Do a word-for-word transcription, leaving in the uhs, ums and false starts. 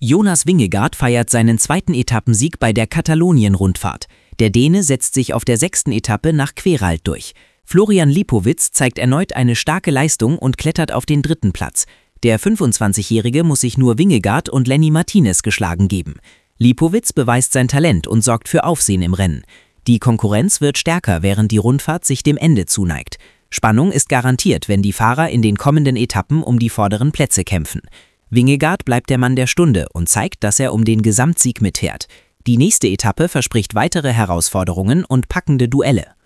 Jonas Vingegaard feiert seinen zweiten Etappensieg bei der Katalonien-Rundfahrt. Der Däne setzt sich auf der sechsten Etappe nach Queralt durch. Florian Lipowitz zeigt erneut eine starke Leistung und klettert auf den dritten Platz. Der fünfundzwanzigjährige muss sich nur Vingegaard und Lenny Martinez geschlagen geben. Lipowitz beweist sein Talent und sorgt für Aufsehen im Rennen. Die Konkurrenz wird stärker, während die Rundfahrt sich dem Ende zuneigt. Spannung ist garantiert, wenn die Fahrer in den kommenden Etappen um die vorderen Plätze kämpfen. Vingegaard bleibt der Mann der Stunde und zeigt, dass er um den Gesamtsieg mitfährt. Die nächste Etappe verspricht weitere Herausforderungen und packende Duelle.